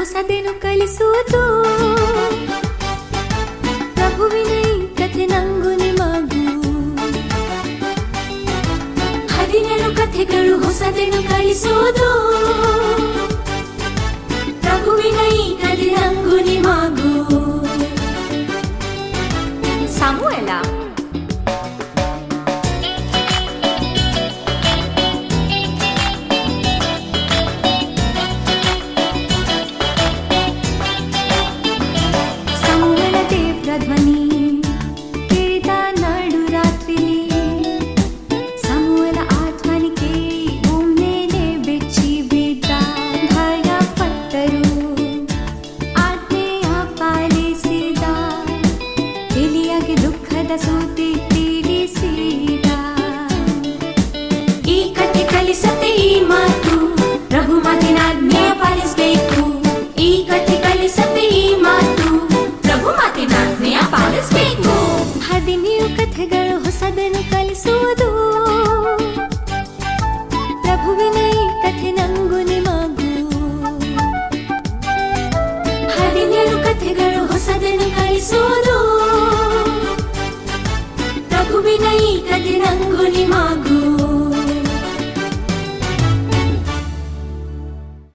ಹೊಸದೇನು ಕಲಿಸುವುದು ಪ್ರಭುವಿನ ಈ ಕಥೆ ನಂಗು ನಿಮಗೂ 17 ಕಥೆಗಳು ಹೊಸದೇನು ಕಲಿಸುವುದು ಪ್ರಭುವಿನ ಈ ಕಥೆ ನಂಗು ನಿಮಗೂ ಸಮುವೇಲ ಧ್ವನಿ ಕೇಳಿದ ನಾಡು ರಾತ್ರಿಲಿ ಸಮೂಲ ಆತ್ಮನಿ ಕೇಳಿ ಒಮ್ಮೆಲೆ ಬೆಚ್ಚಿ ಬಿದ್ದ ಭಯ ಪಟ್ಟರು ಆಜ್ಞೆಯ ಪಾಲಿಸಿದ ಎಲಿಯಾಗೆ ದುಃಖದ ಸುದ್ದಿ ತಿಳಿಸಿದ ಈ ಕಥೆ ಕಲಿಸತ್ತೆ ಈ ಮಾತು ಪ್ರಭು ಮಾತಿನ ಆಜ್ಞೆಯ ಪಾಲಿಸಬೇಕು ಈ ಕಥೆ ಕಲಿಸತ್ತೆ ಈ ಮಾತು ಪ್ರಭು ಮಾತಿನ ಆಜ್ಞೆಯ ಪಾಲಿಸಬೇಕು 17 ಕಥೆಗಳು ಹೊಸದನ್ನು ಕಲಿಸುವುದು ಪ್ರಭುವಿನ ಈ ಕಥೆ ನಂಗು ನಿಮಗೂ 17 ಕಥೆಗಳು ಹೊಸದನ್ನು ಕಲಿಸುವುದು ಪ್ರಭುವಿನ ಈ ಕಥೆ ನಂಗು ನಿಮಗೂ